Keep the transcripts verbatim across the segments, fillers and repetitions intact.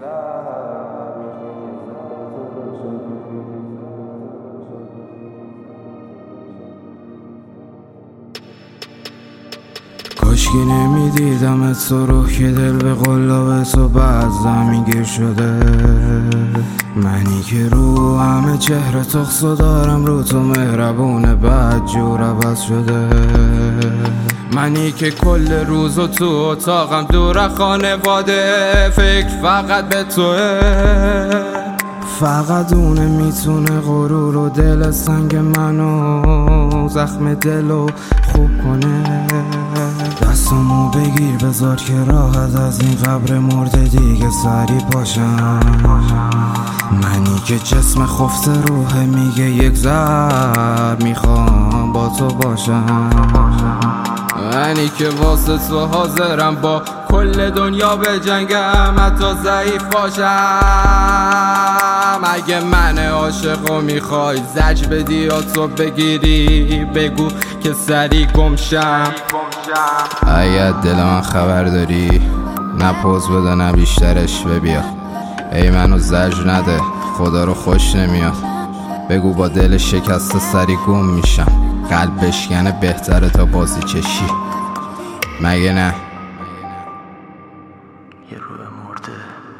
کاشکی نمیدیدم تو رو که دل به قلاب تو بعد زمین شده. منی که رو همه چهره تخصو دارم، رو تو مهربونه بعد جور عوض شده. منی که کل روزو تو اتاقم دور خانواده، فکر فقط به توه. فقط اونه میتونه غرور و دل سنگ منو، زخم دلو خوب کنه. دستمو بگیر بذار که راحت از این قبر مرده دیگه سری پاشم. منی که جسم خفته روحه میگه یک ضرب میخوام با تو باشم. منی که واسه تو حاضرم با کل دنیا به جنگم، حتی ضعیف باشم. اگه من عاشقو میخوای زج بدی یا تو بگیری، بگو که سری گمشم. اگه دل من خبر داری نه پوز بده نه بیشترش ببیا. ای منو زج نده خدا رو خوش نمیاد. بگو با دل شکسته سری گم میشم. قلب بشکنه بهتره تا بازی چشی، مگه نه؟ یه روح مرده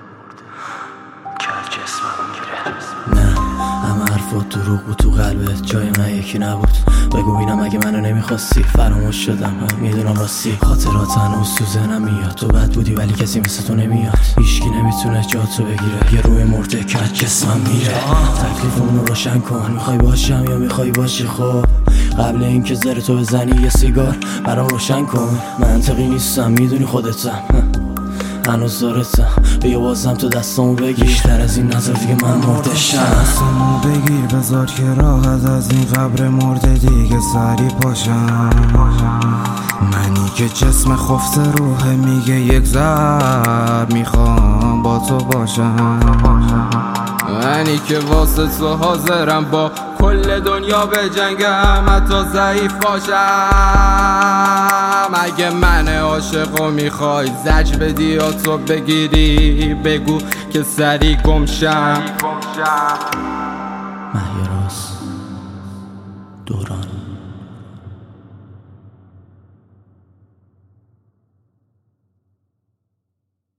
کرد جسمم میره. نه همه حرفات دروغ بود تو قلبت، جای من یکی نبود. بگو بینم اگه منو نمیخواستی فراموش شدم. میدونم راستی خاطرات هنوز تو ذهنم میاد. تو بد بودی ولی کسی مثل تو نمیاد. هیچکی نمیتونه جاتو بگیره. یه روح مرده کرد جسمم میره. تکلیفمون رو روشن کن، میخوای باشم یا میخوای باشی؟ خب قبل اینکه زر تو بزنی یه سیگار برام روشن کن. منطقی نیستم میدونی خودتم، هنوز دارتم. بیا بازم تو دستامو بگیر، بیشتر از این نظر دیگه من مرده شم. دستامو بگیر بذار که راحت از این قبر مرده دیگه سری پاشم. منی که جسم خفته روحه میگه یک ضرب میخوام با تو باشم. منی که واسه تو حاضرم با کل دنیا به جنگم، حتی ضعیف باشم. اگه من عاشقو میخوای زج بدی یا تو بگیری، بگو که سری گمشم. مهیراس دوران